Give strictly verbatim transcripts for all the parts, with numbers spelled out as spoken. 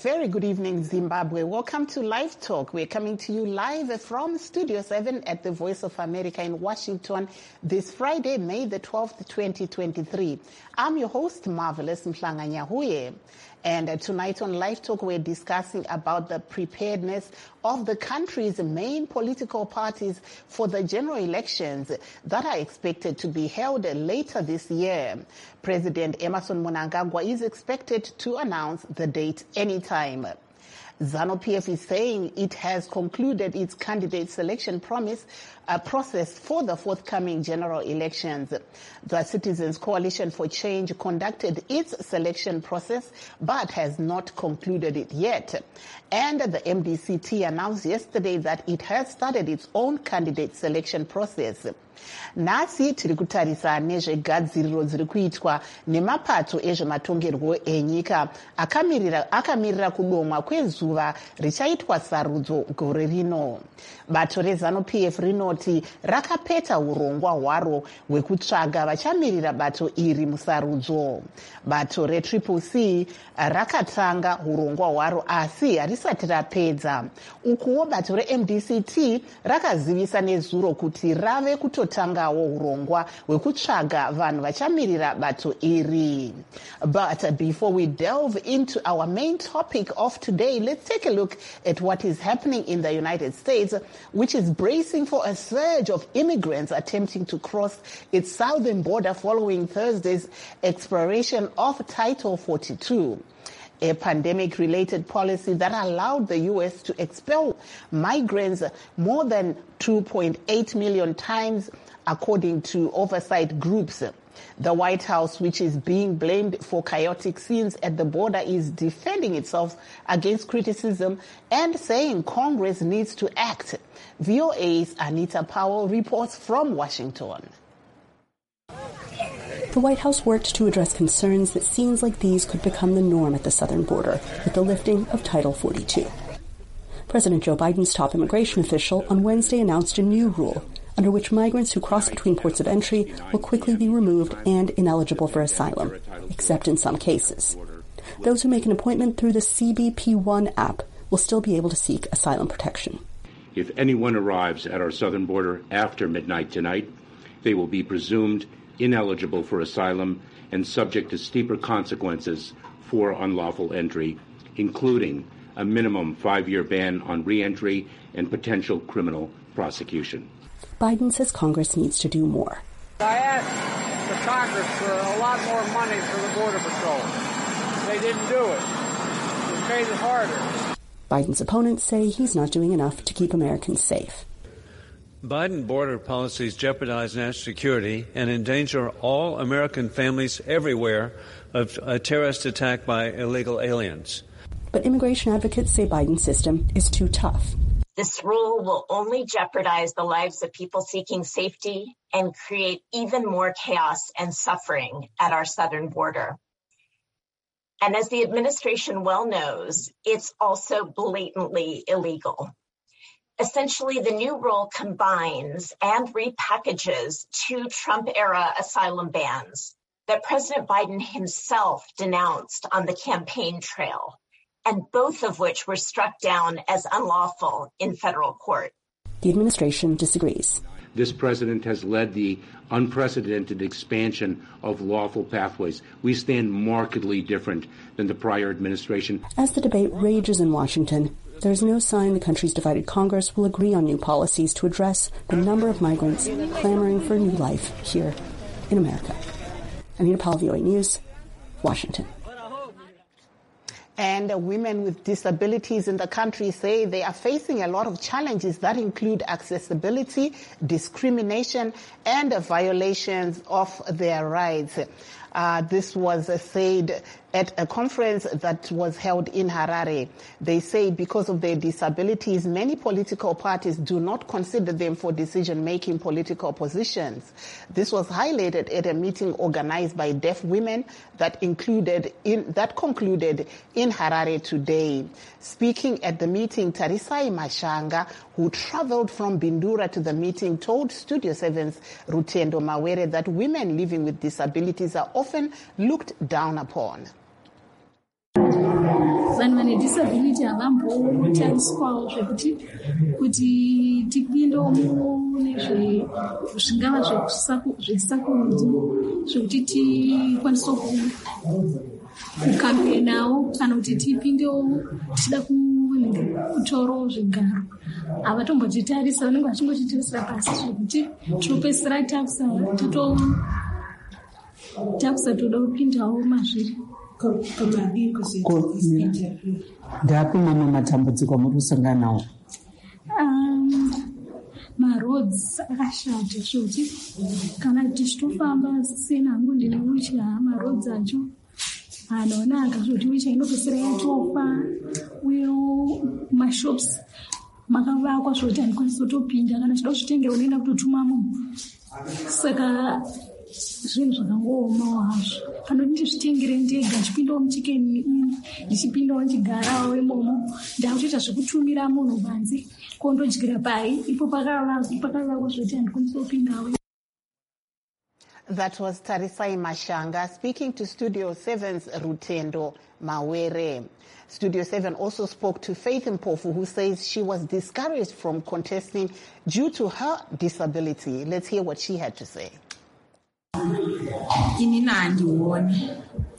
very good evening, Zimbabwe. Welcome to Live Talk. We're coming to you live from Studio seven at the Voice of America in Washington this Friday, May the twelfth, twenty twenty-three. I'm your host, Marvelous Mhlanganyahuye. And uh, tonight on Live Talk, we're discussing about the preparedness of the country's main political parties for the general elections that are expected to be held later this year. President Emmerson Mnangagwa is expected to announce the date anytime. ZANU-P F is saying it has concluded its candidate selection promise uh, process for the forthcoming general elections. The Citizens Coalition for Change conducted its selection process but has not concluded it yet. And the M D C T announced yesterday that it has started its own candidate selection process. Nasi tiri kutarisa nezvegadziriro dziri kuitwa nemapato ezvematongerwo enyika akamirira akamirira kudomwa kwezuva richaitwa sarudzo gore rino. Bato reZANU-P F rinoti rakapeta urongwa hwaro hwekutsvaga vachamirira bato iri musarudzo. Bato reTriple C rakatanga urongwa hwaro asi harisati rapedza. Ukuwo bato reM D C T rakazivisa nezuro kuti rave kutotangawo urongwa hwekutsvaga vanhu vachamirira bato iri. But before we delve into our main topic of today, let's take a look at what is happening in the United States, which is bracing for a surge of immigrants attempting to cross its southern border following Thursday's expiration of Title forty-two. A pandemic-related policy that allowed the U S to expel migrants more than two point eight million times, according to oversight groups. The White House, which is being blamed for chaotic scenes at the border, is defending itself against criticism and saying Congress needs to act. V O A's Anita Powell reports from Washington. The White House worked to address concerns that scenes like these could become the norm at the southern border with the lifting of Title forty-two. President Joe Biden's top immigration official on Wednesday announced a new rule under which migrants who cross between ports of entry will quickly be removed and ineligible for asylum, except in some cases. Those who make an appointment through the C B P one app will still be able to seek asylum protection. If anyone arrives at our southern border after midnight tonight, they will be presumed ineligible for asylum and subject to steeper consequences for unlawful entry, including a minimum five-year ban on re-entry and potential criminal prosecution. Biden says Congress needs to do more. I asked the Congress for a lot more money for the Border Patrol. They didn't do it. It made it harder. Biden's opponents say he's not doing enough to keep Americans safe. Biden border policies jeopardize national security and endanger all American families everywhere of a terrorist attack by illegal aliens. But immigration advocates say Biden's system is too tough. This rule will only jeopardize the lives of people seeking safety and create even more chaos and suffering at our southern border. And as the administration well knows, it's also blatantly illegal. Essentially, the new rule combines and repackages two Trump-era asylum bans that President Biden himself denounced on the campaign trail, and both of which were struck down as unlawful in federal court. The administration disagrees. This president has led the unprecedented expansion of lawful pathways. We stand markedly different than the prior administration. As the debate rages in Washington, there is no sign the country's divided Congress will agree on new policies to address the number of migrants clamoring for a new life here in America. Anita Powell, V O A News, Washington. And uh, women with disabilities in the country say they are facing a lot of challenges that include accessibility, discrimination, and uh, violations of their rights. Uh, this was uh, said at a conference that was held in Harare. They say because of their disabilities, many political parties do not consider them for decision-making political positions. This was highlighted at a meeting organized by deaf women that included in, that concluded in Harare today. Speaking at the meeting, Tarisai Mashanga, who traveled from Bindura to the meeting, told Studio seven's Rutendo Mawere that women living with disabilities are often looked down upon. vanhu vane disability havambotariswawo zvekuti kuti tipindewo mune zvingava zvesakundi zvekuti tikwanise kukampenawo kana kuti tipindewo tichida kutorawo zvigaro. Havatombotitarisira, vanenge vachingotitarisira pasi zvekuti tinopedzisira takusa toda kupindawo mazviri. Ndapi mamwe matambudziko muri kusangana nawo? Maroads akashata zvekuti kana tichitofamba senhangu ndine wheelchair, maroads acho anoonaka zvekuti wheelchair inopedzisira yatofa, uyewo mashops makavakwa zvekuti handikwanisi kutopinda, kana chida kuzvitengera unoenda kutotuma munhu. Saka zvinhu zvakangoomawo hazvo. Panoti ndizvitengere ndega, ndichipindawo muchikeni ndichipindawo ndichigarawo imomo, ndakutoita zvekutumira munhu banze kondodyira pai ipo pakavakwa zvekuti handikwanisi kupindawo. That was Tarisai Mashanga speaking to Studio seven's Rutendo Mawere. Studio seven also spoke to Faith Mpofu, who says she was discouraged from contesting due to her disability. Let's hear what she had to say. Inina handiwoni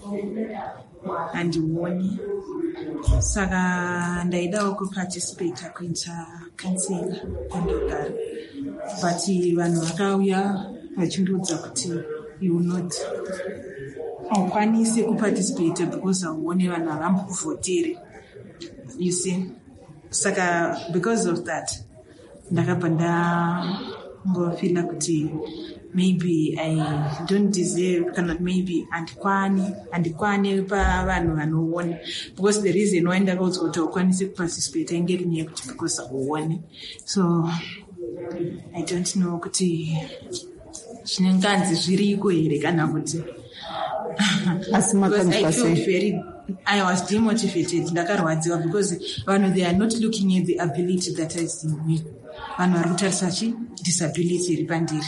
handiwoni saka ndaidawo kuparticipate kuita kansela kundogara, but vanhu vakauya vachindudza kuti you will not haukwanisi kuparticipate because hauoni vanhu havambokuvhotere, you see. Saka because of that ndakabva ndangofila kuti maybe I don't deserve, cannot maybe andikwani andikwani pa vanhu vanoona, because the reason why ndakaudzwa kuti haukwanisi kuparticipate ainge iri nyaya kuti because hauoni. So I don't know kuti zvinenganzi zviriko here kana kuti because I feel very, I was demotivated, ndakarwadziwa because vanhu they are not looking at the ability that is in me. Vanhu vari kutarisa chi disability iri pandiri.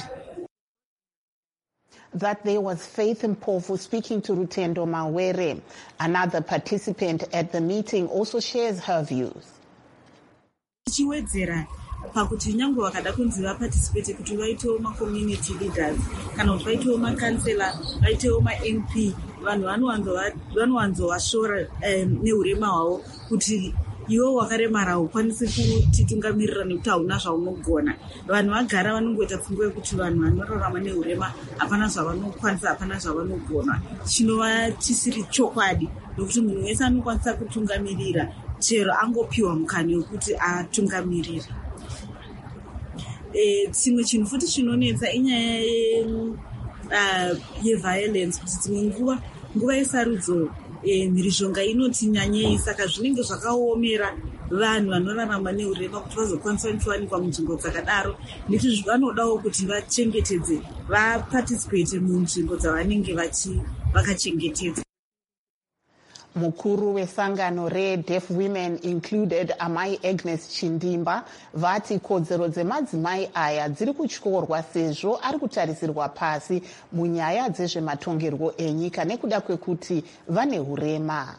That there was Faith Mpofu speaking to Rutendo Mawere. Another participant at the meeting also shares her views. Chiwedzera pakuti nyange vakada kunzi vaparticipate kuti vaitewo ma-community leaders kana kuti vaitewo ma-councillor, vaitewo ma-M P, vanhu vanowanzovashora neurema hwavo kuti iwo wakaremara haukwanisi kutitungamirira nekuti hauna zvaunogona. Vanhu vagara vanongoita pfungwa yekuti vanhu vanorarama neurema hapana zvavanokwanisa, hapana zvavanogona. Chinova chisiri chokwadi, nokuti munhu wese anokwanisa kutungamirira chero angopiwa mukana wekuti atungamirire. Chimwe chinhu futi chinonetsa inyaya yeviolence, kuti dzimwe nguva nguva yesarudzo mhirizhonga inoti nyanyei, saka zvinenge zvakaomera vanhu vanorarama neurema kuti vazokwanisa kuwanikwa munzvimbo dzakadaro, nekuti vanodawo kuti vachengetedze, vaparticipate munzvimbo dzavanenge vakachengetedza. Mukuru wesangano re-Deaf Women included Amai Agnes Chindimba vati kodzero dzemadzimai aya dziri kutyorwa sezvo ari kutarisirwa pasi munyaya dzezvematongerwo enyika nekuda kwekuti vane hurema.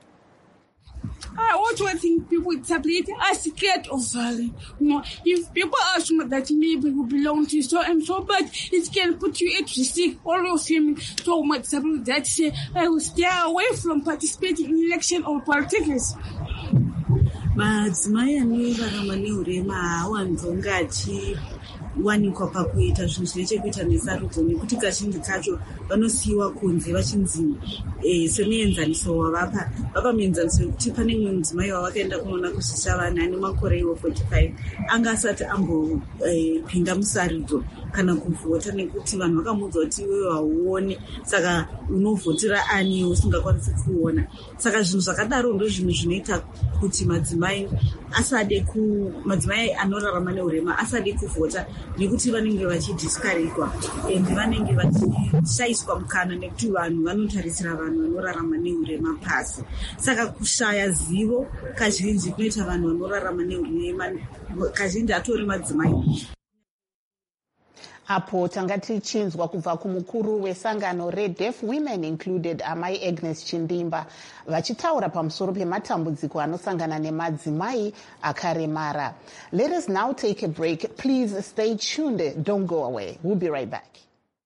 I also think people with disability are scared of violence. You know, if people ask me that maybe you belong to so and so, but it can put you at risk. All of them so much disability that say I will stay away from participating in election or politics. Madzimai anorarama neurema hawanzonga achiwanikwa pakuita zvinhu zvine chekuita nesarudzo, nekuti kazhinji kacho vanosiyiwa kunze vachinzi semuenzaniso wavapa vapa muenzaniso wekuti pane mumwe mudzimai wavakaenda kunoona kusvitsa vanhu ane makore iwo forty-five anga asati ambopinda musarudzo kana kuvhota, nekuti vanhu vakamuudza kuti iwewe hauoni saka unovhotera ani usingakwanisi kuona. Saka zvinhu zvakadaro ndo zvinhu zvinoita kuti madzimai asade ku madzimai anorarama neurema asade kuvhota, nekuti vanenge vachidiscouragwa ende vanenge vachishayiswa mukana, nekuti vanhu vanotarisira vanhu vanorarama neurema pasi. Saka kushaya zivo kazhinji kunoita vanhu vanorarama neurema kazhinji atori madzimai. apo tanga tichinzwa kubva kumukuru wesangano reDeaf Women Included amai Agnes Chindimba vachitaura pamusoro pematambudziko anosangana nemadzimai akaremara. Let us now take a break. Please stay tuned. Don't go away. We'll be right back.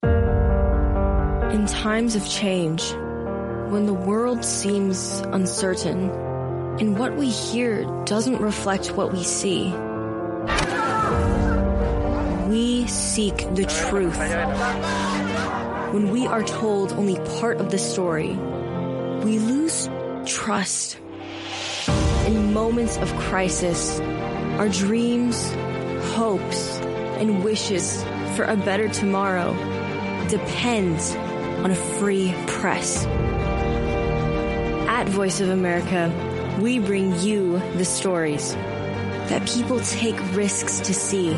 In times of change, when the world seems uncertain and what we hear doesn't reflect what we see, we seek the truth. When we are told only part of the story, we lose trust. In moments of crisis, our dreams, hopes, and wishes for a better tomorrow depend on a free press. At Voice of America, we bring you the stories that people take risks to see.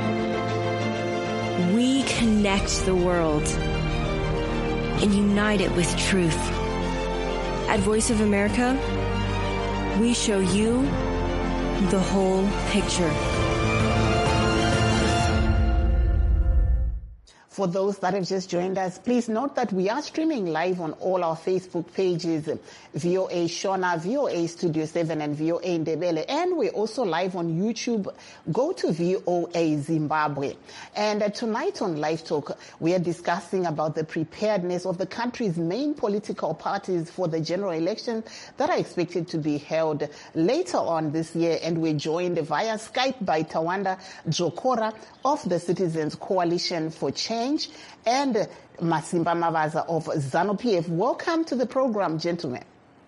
We connect the world and unite it with truth. At Voice of America, we show you the whole picture. For those that have just joined us, please note that we are streaming live on all our Facebook pages, V O A Shona, V O A Studio seven, and V O A Ndebele. And we're also live on YouTube. Go to V O A Zimbabwe. And uh, tonight on Live Talk, we are discussing about the preparedness of the country's main political parties for the general election that are expected to be held later on this year. And we're joined via Skype by Tawanda Jokora of the Citizens Coalition for Change and Masimba Mavaza of ZANU-P F. Welcome to the program, gentlemen.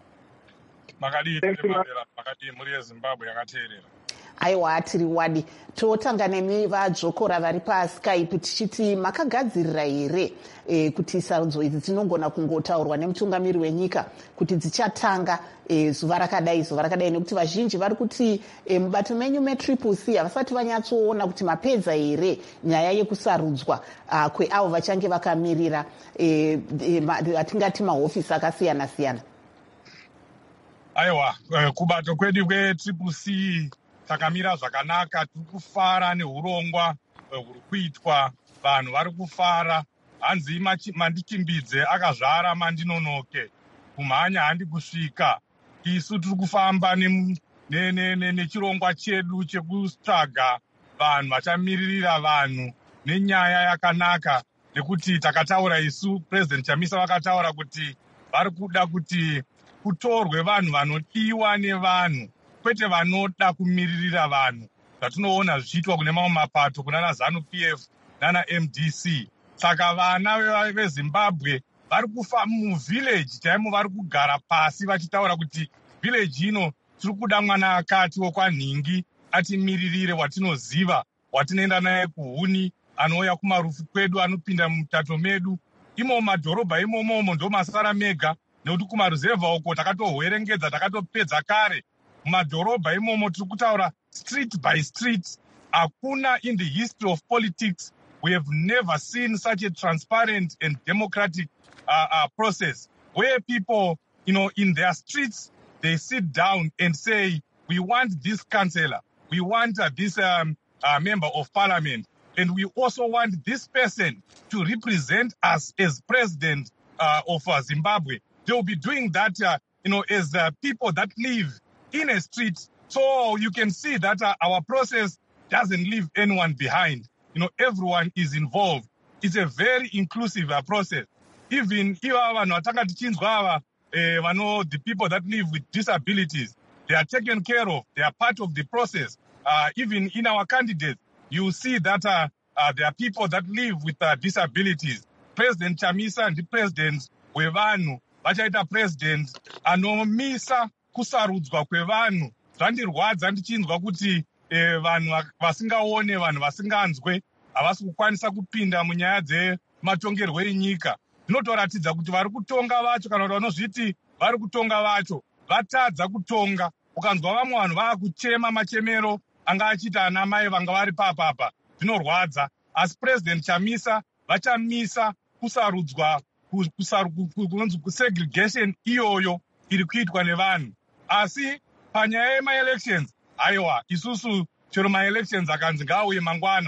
Aiwa tiri wadi totanga nemi vadzokora vari paSkype tichiti makagadzirira here e, kuti sarudzo idzi dzinongona kungotaurwa nemutungamiri wenyika kuti dzichatanga e, zuva rakadai zuva rakadai nekuti vazhinji vari kuti e, mubato menyu metriple C havasati vanyatsoona kuti mapedza here nyaya yekusarudzwa uh, kweavo vachange vakamirira e, e, ma, atingati mahofisi akasiyana siyana. Aiwa kubato kwedu kwetriple C takamira zvakanaka, tiri kufara neurongwa huri kuitwa, vanhu vari kufara. Hanzi mandichimbidze akazvara mandinonoke, kumhanya handi kusvika. Isu tiri kufamba nechirongwa chedu chekutsvaga vanhu vachamiririra vanhu nenyaya yakanaka, nekuti takataura isu, President Chamisa vakataura kuti vari kuda kuti kutorwe vanhu vanodiwa nevanhu, kwete vanoda kumiririra vanhu zvatinoona zvichiitwa kune mamwe mapato kunana ZANU-P F nana M D C. Saka vana veZimbabwe vari kufa muvhileji chaimo, vari kugara pasi vachitaura kuti vhileji ino tiri kuda mwana akati wokwanhingi atimiririre, watinoziva, watinoenda naye kuhuni, anouya kumarufu kwedu, anopinda mutato medu. Imo madhorobha imomomo ndo masara mega, nekuti kumaruzevha uko takatohwerengedza, takatopedza kare. Mumadhorobha imomo tiri kutaura street by street. Hakuna in the history of politics we have never seen such a transparent and democratic uh, uh, process where people, you know, in their streets, they sit down and say, we want this councillor, we want uh, this um, uh, member of parliament, and we also want this person to represent us as president uh, of uh, Zimbabwe. They will be doing that, uh, you know, as uh, people that live in a street. So you can see that uh, our process doesn't leave anyone behind. You know, everyone is involved. It's a very inclusive uh, process. Even if uh, the people that live with disabilities, they are taken care of. They are part of the process. Uh, even in our candidates, you see that uh, uh, there are people that live with uh, disabilities. President Chamisa and the president Wevanu, vachaita president anomisa kusarudzwa kwevanhu. Zvandirwadza ndichinzwa kuti eh, vanhu vasingaone, vanhu vasinganzwe havasi kukwanisa kupinda munyaya dzematongerwo enyika. Zvinotoratidza kuti vari kutonga vacho, kana kuti vanozviti vari kutonga vacho vatadza kutonga. Ukanzwa vamwe vanhu vava kuchema machemero anga achita ana mai vanga vari papapa, zvinorwadza. Asi President Chamisa vachamisa kusarudzwa, kunonzi kusegregation iyoyo iri kuitwa nevanhu. Asi panyaya yema-elections, aiwa, isusu chero ma-elections akanzi ngauye mangwana,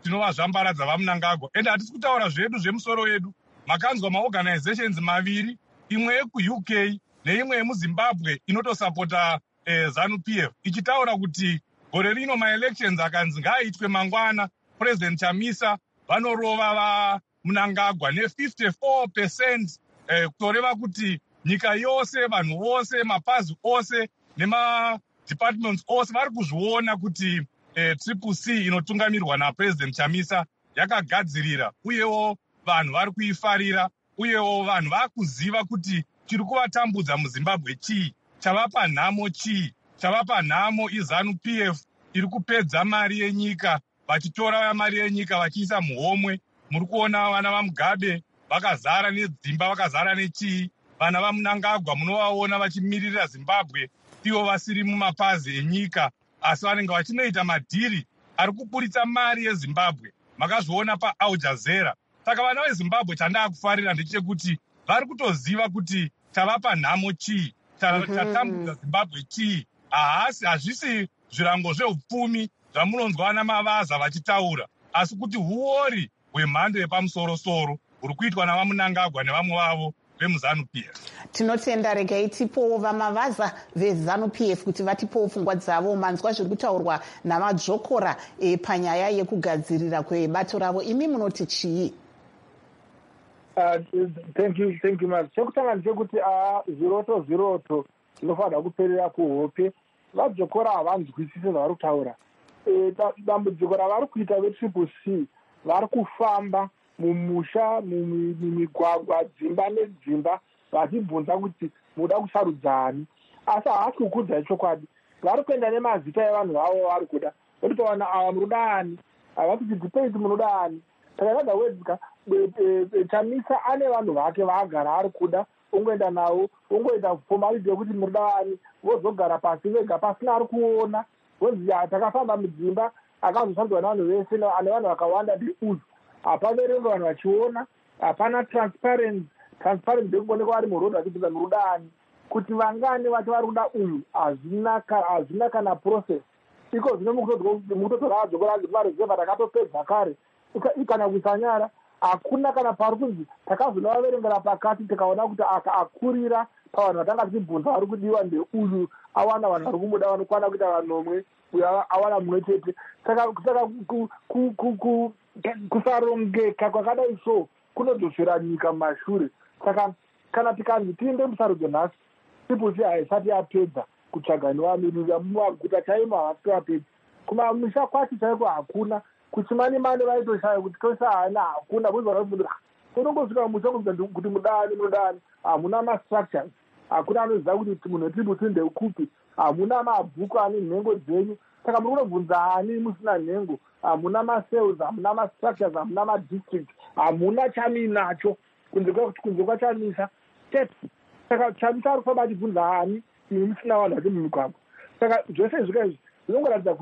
tinovazvambaradza vamunangagwa. And hatisi kutaura zvedu zvemusoro wedu. Makanzwa maorganizations maviri, imwe yeku-U K neimwe yemuZimbabwe inotosapota eh, ZANU P F, ichitaura kuti gore rino maelections akanzi ngaaitwe mangwana, President Chamisa vanorova vamunangagwa ne-fifty-four percent, eh, kutoreva kuti nyika yose, vanhu vose, mapazi ose nema-departments ose vari kuzviona kuti eh, triple C inotungamirwa naPresident Chamisa yakagadzirira, uyewo vanhu vari kuifarira, uyewo vanhu vakuziva kuti chiri kuvatambudza muZimbabwe chii, chavapa nhamo chii. Chavapa nhamo iZANU P F iri kupedza mari yenyika, vachitora mari yenyika vachiisa muhomwe. Muri kuona vana vaMugabe vakazara nedzimba, vakazara nechii. Vana vaMunangagwa munovaona vachimirira Zimbabwe, ivo vasiri mumapazi enyika, asi vanenge vachinoita madhiri ari kuburitsa mari yeZimbabwe. Makazviona paAl Jazeera. Saka vana veZimbabwe chandaakufarira ndechekuti vari kutoziva kuti chavapa nhamo chii, chatambudza Zimbabwe chii. Ahasi hazvisi zvirango zveupfumi zvamunonzwa vana Mavaza vachitaura, asi kuti huori hwemhando yepamusoro-soro huri kuitwa navamunangagwa nevamwe vavo vemuZANU P F. Tinotenda, regai tipowo vaMavaza veZANU P F kuti vatipowo pfungwa dzavo. Manzwa zviri kutaurwa namadzvokora e, panyaya yekugadzirira kwebato ravo. Imi munoti chii? Uh, thank you, thank you much. Chekutanga ndechekuti uh, zviroto zviroto zvinofanira kuperera kuhope. Vadzokora havanzwisisi zvavari kutaura. E, dambudziko ravari kuita vetriple C, vari kufamba mumusha, mumigwagwa, dzimba nedzimba, vachibvunza kuti muda kusarudzani. Asi havasi kukudzai chokwadi. Vari kuenda nemazita evanhu vavo vari kuda. Vototaura ava munodani, ava kuti debate munodani. Saka rather words, Chamisa ane vanhu vake vaagara ari kuda, ungoenda navo, ungoita formality yekuti munoda vani, vozogara pasi vega pasina ari kuona. Wonzi takafamba mudzimba, akazoshandwa navanhu vese, ane vanhu vakawanda ndeuyu. Hapaverengo vanhu vachiona, hapana transparency. Transparency ndekuonekwa vari murodhi vachibvunza murudani. Kuti vangane vati vari kuda uyu, hazvina kana process. Iko zvino mukutotora vadzokora vareserva takatopedza kare. Kana kuisa nyara, hakuna kana pari kunzi takazovaverengera pakati tikaona kuti akurira pavanhu vatanga tichibvunza vari kudiwa ndeuyu, awana vanhu vari kumuda vanokwana kuita vanomwe, uyo awana mumwe chete. Saka kusarongeka kwakadai so kunodzoshera nyika mumashure. Saka kana tikanzi tiinde musarudzo nhasi, triple haisati yapedza kutsvaga nevamirira mumaguta chaimo, havasi kuvapedza. Kumamusha kwacho chaiko hakuna. Kuchimani-mani vaitoshaya kuti kwese haana hakuna. Vozvaramunira unongosvika musha kunzi kuti mudani mudani, hamuna mastructures, hakuna anoziva kuti munhu wetriple ndeukupi, hamuna mabhuku ane nhengo dzenyu. Saka muri kunobvunza hani musina nhengo, hamuna masales, hamuna mastructures, hamuna madistrict, hamuna chaminacho kunze kwachamisa chete. Saka Chamisa ari kufamba achibvunza hani imi musina vanhu vati mumigwagwa. Saka zvose zvika izvi zvinongoratidza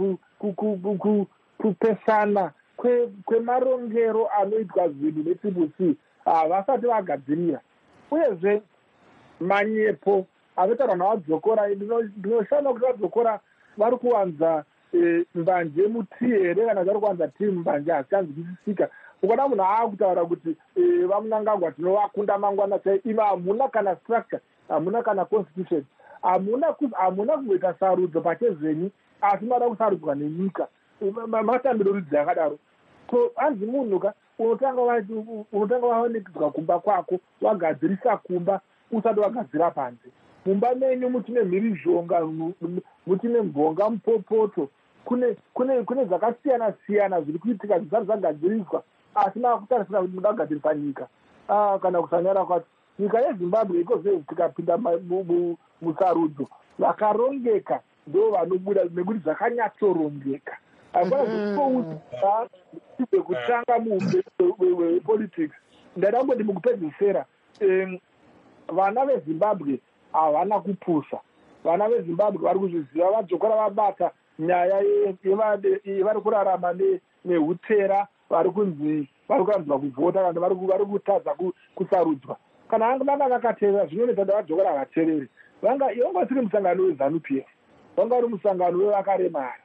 kupesana kwemarongero anoitwa zvinhu netriple C vasati vagadzirira. Uyezve manyepo anotaurwa navadzokora, ndinoshanda kuti vadzokora vari kuwanza mbanje muti here kana vari kuwanza tii mbanje hasikanzwisisika. Ukona munhu aakutaura kuti vamunangagwa tinovakunda mangwana chai, imi hamuna kana structure, hamuna kana constitution, hamuna kugoita sarudzo pachezvenyu, asi mada kusarudzwa nenyika. Matambiro rudzi yakadaro. So hanzi munhu ka unotanga waonekedzwa kumba kwako, wagadzirisa kumba usati wagadzira panze. Mumba menyu muchine mhirizhonga, muchine mbonga, mupopoto, kune kune kune zvakasiyana siyana zviri kuitika zvisati zvagadziriswa, asi makutarisira kuti muda kugadzirisa nyika. Ah, kana kusanyara kwacho nyika yeZimbabwe ikozve tikapinda musarudzo vakarongeka ndo vanobuda nekuti zvakanyatsorongeka. Hakuna zvekutouza zvekutanga mupolitics. Ndadamboti mukupedzisira vana veZimbabwe havana kupusha. Vana veZimbabwe vari kuzviziva, vadzokora vabata nyaya yevari kurarama nehutera, vari kunzi vari kuranzwa kuvhota kana vari kutadza kusarudzwa. Kana vanga vakateerera zvinoita kuti vadzokora havateereri. Vanga tiri musangano weZANU P F, vanga uri musangano wevakaremara.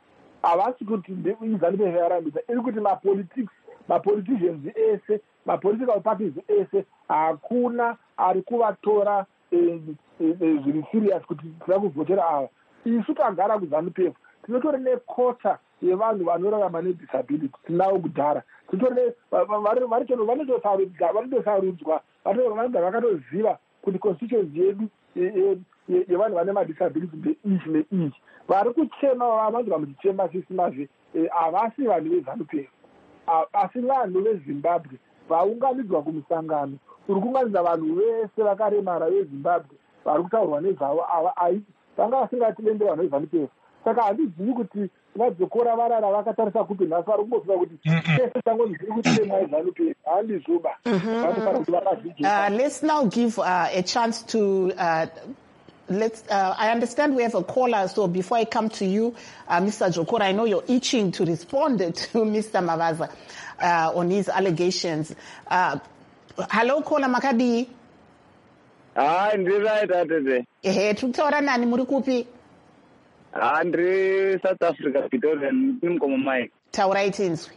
havasi kuti izanu P F yarambisa, iri kuti mapolitics mapoliticians ese mapolitical parties ese hakuna ari kuvatora zviri serious kuti tira kuvhotera ava. Isu tagara kuzanu P F tinotori nekota yevanhu vanorarama nedisability tinavo kudhara, titori vanotosarudzwa vanenge vakatoziva kuti constituency yedu yevanhu vane madisability ndeichi neichi. Vari kuchema vavanzwa muchichema sisimazve havasi vanhu vezanu P F asi vanhu vezimbabwe vaunganidzwa kumusangano uri kuunganidza vanhu vese vakaremara vezimbabwe vari kutaurwa nezvavo vanga vasingatidende vanhu vezanu P F. Saka handizivi kuti vadzokora varara vakatarisa kupi nhasi vari kungofira kuti tese tango ndiri kutemwa ezanu P F handizuba vanofana kuti vakazvidzika. Let's now give uh, a chance to uh, Let's. Uh, I understand we have a caller, so before I come to you, uh, Mister Jokora, I know you're itching to respond to Mister Mavaza uh, on his allegations. Uh, hello, caller Makadi. Ah, ndiri right atete. Ehe, tukutaura nani muri kupi? Ah, ndiri South Africa, Pretoria, ndimukoma mai. Taurai tinzwi.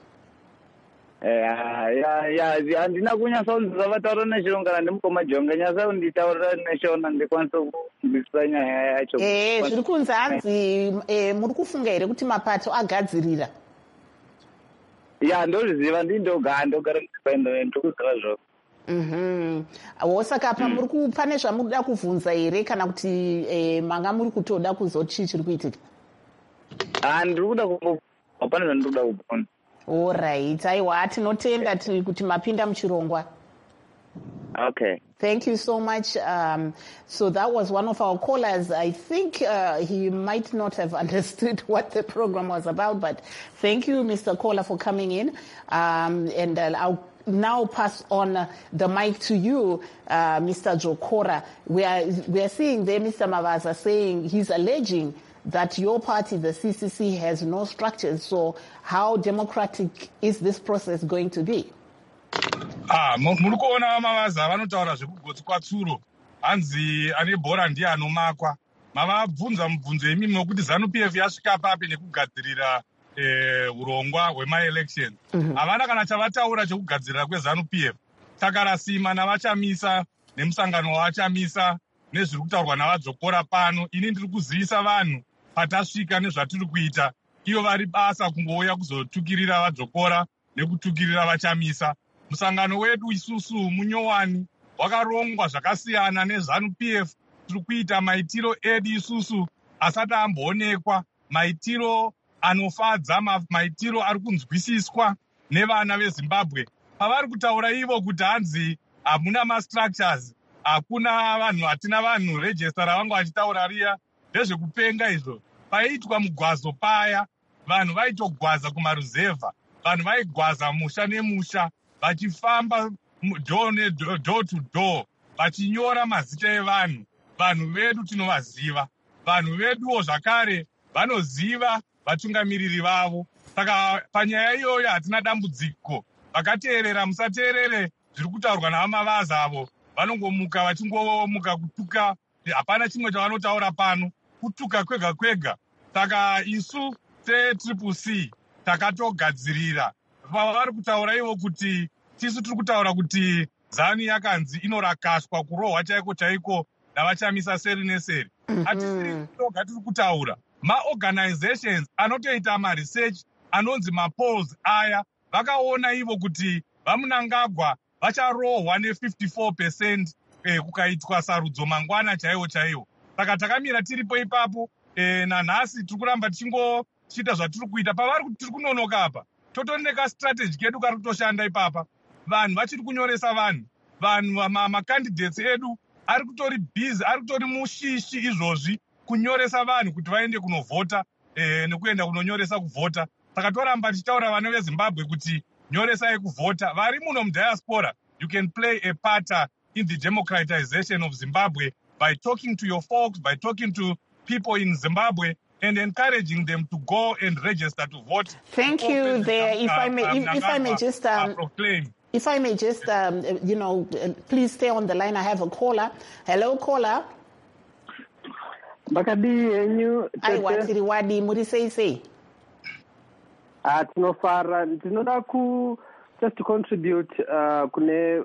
Ya ya handina kunyasa kunzwa vataura neshona kana ndimukoma jonga nyasa kunditaurira neshona ndikwanisa kunzwisisa nyaya yacho. Eh, zviri kunzi hanzi muri kufunga here kuti mapato agadzirira? Ya ndozviziva ndindogara ndogara ndikuenda ndikuziva zvoko. Mhm. Wosaka pa muri pane zvamurida kuvhunza here kana kuti eh, manga muri kutoda kuzoti chiri kuitika? Ah, ndiri kuda kupona pane zvandinoda kupona. All right. Aiwa tinotenda kuti mapinda muchirongwa. Okay. Thank you so much. Um, so that was one of our callers. I think uh, he might not have understood what the program was about, but thank you, Mister Caller, for coming in. Um, and uh, I'll now pass on uh, the mic to you, uh, Mister Jokora. We are, we are seeing there Mister Mavaza saying he's alleging that your party, the C C C, has no structures. So how democratic is this process going to be? Ah, muri kuona Mavaza vanotaura zvekugotsi kwatsuro hanzi ane bhora ndiye anomakwa. Mavabvunza mubvunzo imimi wekuti ZANU P F yasvika papi nekugadzirira urongwa hwema-election. Havana kana chavataura chekugadzirira kweZANU P F. Saka rasima navachamisa nemusangano wavachamisa nezviri kutaurwa navadzokora pano. Ini ndiri kuzivisa vanhu patasvika nezvatiri kuita. Iyo vari basa kungouya kuzotukirira vadzokora nekutukirira vachamisa. Musangano wedu isusu munyowani wakarongwa zvakasiyana neZANU P F. Tiri kuita maitiro edu isusu asati amboonekwa, maitiro anofadza, maitiro ari kunzwisiswa nevana veZimbabwe. Pavari kutaura ivo kuti hanzi hamuna mastructures, hakuna vanhu, hatina vanhu, register ravangu vachitaura riya ndezvekupenga izvo. Paiitwa mugwazo paya, vanhu vaitogwaza kumaruzevha, vanhu vaigwaza musha nemusha, vachifamba door to door, vachinyora mazita evanhu. Vanhu vedu tinovaziva, vanhu veduwo zvakare vanoziva vatungamiriri vavo. Saka panyaya iyoyo hatina dambudziko. Vakateerera musateerere zviri kutaurwa navaMavaza avo, vanongomuka vachingomuka kutuka, hapana chimwe chavanotaura pano, kutuka kwega kwega. Saka isu se-Triple C takatogadzirira. Vari kutaura ivo kuti tisu tiri kutaura kuti ZANU yakanzi inorakashwa, kurohwa chaiko chaiko navachamisa seri neseri. Hatisiri toga tiri kutaura. Ma-organizations anotoita ma-research anonzi ma-polls aya vakaona ivo kuti vaMunangagwa vacharohwa ne-fifty-four percent eh, kukaitwa sarudzo mangwana chaiwo chaiwo. Saka takamira tiripo ipapo eh, nanhasi tiri kuramba tichingochita zvatiri kuita. Pavari kuti tiri kunonoka apa, totoneka strategy kedu kari kutoshanda ipapa. Vanhu vachiri kunyoresa vanhu, vanhu macandidates edu ari kutori busy, ari kutori mushishi izvozvi kunyoresa vanhu kuti vaende kunovhota eh, nekuenda kunonyoresa kuvhota. Saka toramba tichitaura vana veZimbabwe kuti nyoresai kuvhota. Vari muno mudiaspora, you can play a part in the democratization of Zimbabwe by talking to your folks, by talking to people in Zimbabwe and encouraging them to go and register to vote. Thank you there. If I may, if, if I may just um, proclaim. If I may just, um, you know, please stay on the line. I have a caller. Hello, caller. Bakadi, you. I want to wadi muri say say. Ah, tinofara ndinoda ku just to contribute uh, kune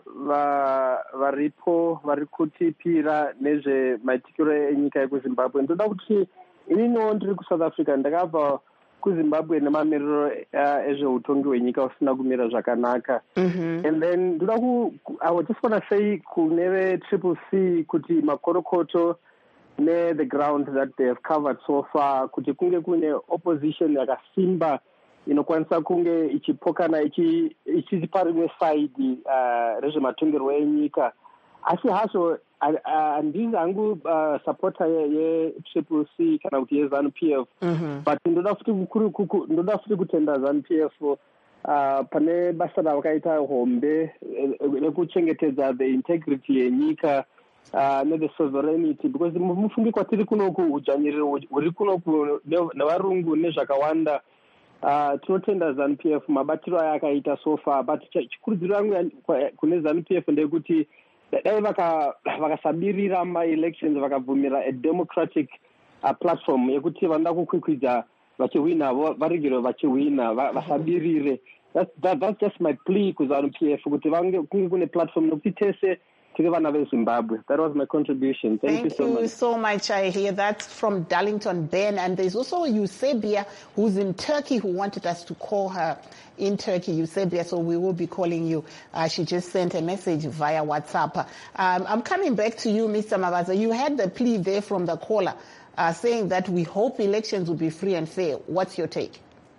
varipo vari kutipira nezvemaitikiro enyika yekuzimbabwe. Ndoda kuti ininiwo ndiri kuSouth Africa ndakabva kuzimbabwe nemamiriro uh, ezveutongi hwenyika usina kumira zvakanaka. Mm-hmm. And then ndoda ku I would just want to say kune ve-Triple C kuti makorokoto ne the ground that they have covered so far kuti kunge kune opposition yakasimba inokwanisa kunge ichipokana ichiti parimwe side uh, rezvematongerwo enyika. Asi hazvo handisi hangu uh, supporter ye-Triple C kana kuti ye-ZANU P F. Mm-hmm. But ndoda futi ndoda futi kutenda ZANU P F uh, pane basa ravakaita hombe rekuchengetedza the integrity yenyika uh, ne-the sovereignty, because mufungi kwatiri kunoku udzvanyiriro huri kunoku nevarungu nezvakawanda. Uh, tinotenda ZANU P F mabatiro aya akaita so far, but chikurudziro yangu kune ZANU P F ndekuti dai vakasabirira ma-elections vakabvumira a democratic uh, platform yekuti vanoda kukwikwidza vachihwina varegero vachihwina vasabirire. That's, that, that's just my plea kuZANU P F kuti vange kunge kune platform nokuti tese tiri vana veZimbabwe. That was my contribution. Thank, Thank you so you much. so much. I hear that from Darlington Ben, and there's also Eusebia who's in Turkey who wanted us to call her in Turkey, Eusebia, so we will be calling you. Uh, she just sent a message via WhatsApp. Um, I'm coming back to you, Mister Mavaza. You had the plea there from the caller uh, saying that we hope elections will be free and fair. What's your take?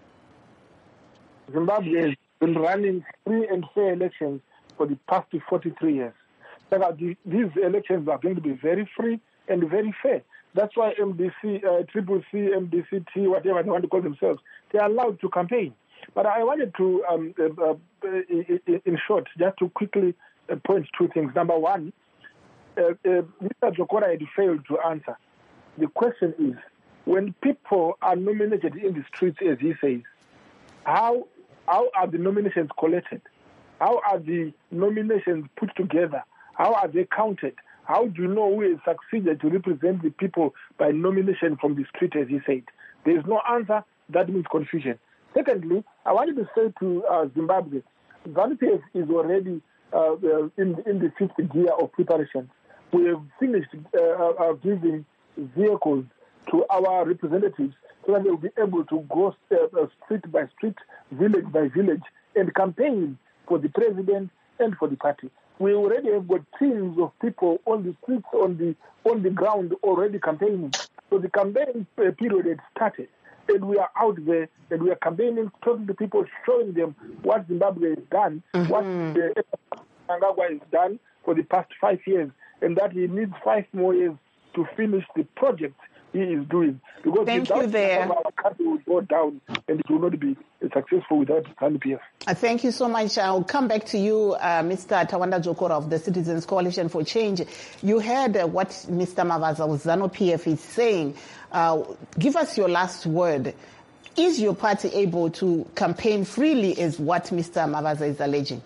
Zimbabwe has been running free and fair elections for the past forty-three years. These elections are going to be very free and very fair. That's why M D C, uh, Triple C, M D C T, whatever they want to call themselves, they are allowed to campaign. But I wanted to, um, uh, uh, in short, just to quickly uh, point two things. Number one, uh, uh, Mister Jokora had failed to answer. The question is, when people are nominated in the streets, as he says, how how are the nominations collected? How are the nominations put together? How are they counted? How do you know who has succeeded to represent the people by nomination from the street, as he said? There is no answer. That means confusion. Secondly, I wanted to say to uh, Zimbabwe, ZANU P F is already uh, uh, in, in the fifth gear of preparation. We have finished uh, uh, giving vehicles to our representatives so that they will be able to go uh, street by street, village by village, and campaign for the president and for the party. We already have got teams of people on the streets, on the on the ground, already campaigning. So the campaign period had started, and we are out there, and we are campaigning, talking to people, showing them what Zimbabwe has done, mm-hmm. what the Mnangagwa has done for the past five years, and that he needs five more years to finish the project he is doing. Because Thank you there. Our country will go down, and it will not be successful without ZANU P F. Uh, thank you so much. I'll come back to you, uh, Mister Tawanda Jokora of the Citizens Coalition for Change. You heard uh, what Mister Mavaza of ZANU P F is saying. Uh, give us your last word. Is your party able to campaign freely, is what Mister Mavaza is alleging?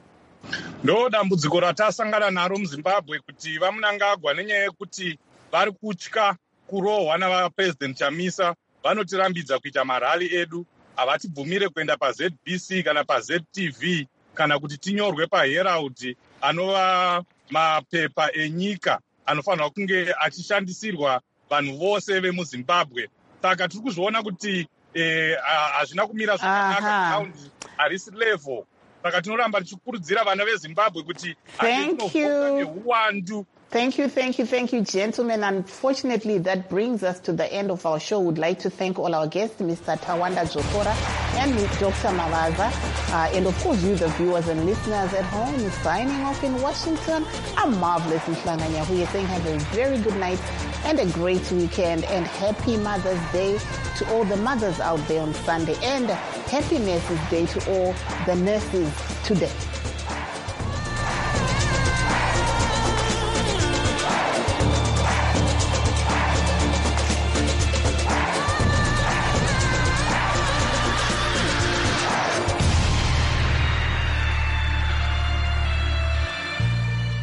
ndo dambudziko ratasangana naro muZimbabwe kuti vaMnangagwa nenyaya yekuti vari kutya kurohwa navapresident Chamisa vanotirambidza kuita marali edu, havatibvumire kuenda paZ B C kana paZ T V kana kuti tinyorwe paHerald anova mapepa enyika anofanirwa kunge achishandisirwa vanhu vose vemuZimbabwe. Saka tiri kuzviona kuti hazvina kumira zvakanaka ground harisi level. Saka tinoramba tichikurudzira vana veZimbabwe kuti hatinovoka neuwandu. Thank you, thank you, thank you, gentlemen. Unfortunately, that brings us to the end of our show. We'd like to thank all our guests, Mister Tawanda Jokora and Doctor Mavaza, uh, and of course you, the viewers and listeners at home. Signing off in Washington, I'm Marvelous Mhlanganya, who is saying have a very good night and a great weekend, and happy Mother's Day to all the mothers out there on Sunday, and happy Nurses Day to all the nurses today.